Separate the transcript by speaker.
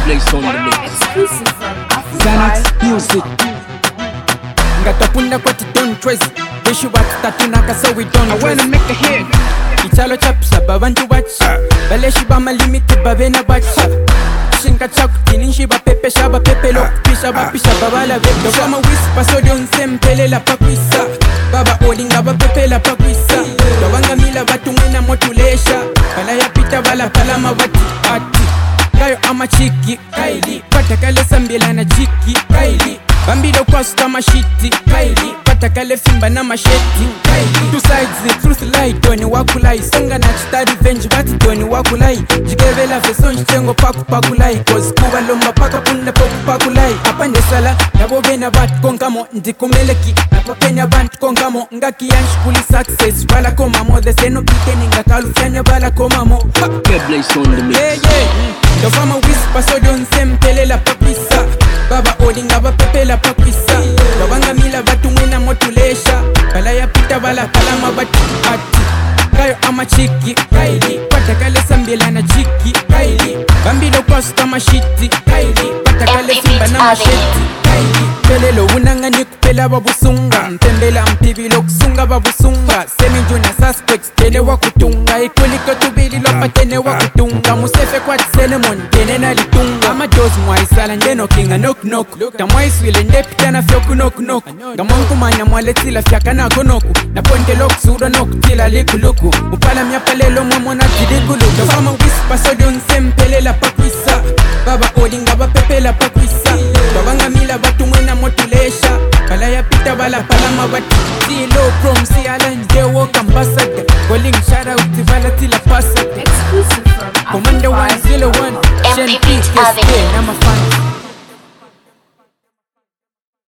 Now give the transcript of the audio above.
Speaker 1: Blaze on the mix.
Speaker 2: Exclusive from
Speaker 3: Xanax
Speaker 2: Africa.
Speaker 3: Music.
Speaker 4: Ngatapunda kwati don't trace. Wish you what tatunaka so we don't
Speaker 3: I wanna make a hit.
Speaker 4: Italo chapsa babantu bacha. Baleshi ba malimiti babena bacha. Shinka chaku tininshi ba pepe shaba pepe lo pisha ba pisha babala vedo. Kama whisper so don't sempele la pakwisa. Baba odinga ba pepe la pakwisa. Dawanga mila batu mwena motulesha. Bala ya pita bala palama bati ati. Kayo ama chiki Kylie. Patakale sambila na chiki Kylie. Bambido kwasu kama shiti Kylie. Patakale fimba na masheti Kylie. Two sides the truth lie. Doni wakulai. Senga na chita revenge bati doni wakulai. Jikevela feson chichengo paku pakulai. Cause kuwa lomba paka punda poku pakulai. Apande sala nabo bena bat konkamo. Ndikumeleki napapenya bant konkamo. Ngaki yanshkuli success. Bala koma mo. The seno piteni ngakalu fyanya bala koma mo.
Speaker 1: Blaze on the mix.
Speaker 4: The farmer whisper so don't sempele la papisa. Baba odinga ba pepe la papisa. Babanga mila batu mwena motulesha. Bala ya pita bala palama batu ati. Kayo ama chiki Kylie. Patakale sambila na chiki Kylie. Bambido kwasu kama shiti Kylie. Patakale simba na masheti Kylie. Pelelo unanga nikupela babusunga. Mpembela mpibilo kusunga babusunga. Seminjuna suspects tene wakutunga. Ikuliko tubili lopa tene wakutunga. Musefe kwa tiselemon tene na litunga. Ama dozi mwaisala ndeno kinga nok nok. Tamwaiswile ndepita na fyoku nok nok. Gamonku manya mwaletila fyaka na konoku. Na ponte loku sura noku tila likuluku. Upala myapalelo mwamona tidigulu. Dofama whisper so don't sempele la pakwisa. Baba odinga ba pepe la pakwisa. Babanga mila batu mwena motulesha. Bala ya pita bala palama batu. See low prom, see Alan J walk ambassador. Calling shout out to Valatila Passada.
Speaker 2: Exclusive from
Speaker 4: Commander
Speaker 2: Africa.
Speaker 4: 101 Shen P. Nama fan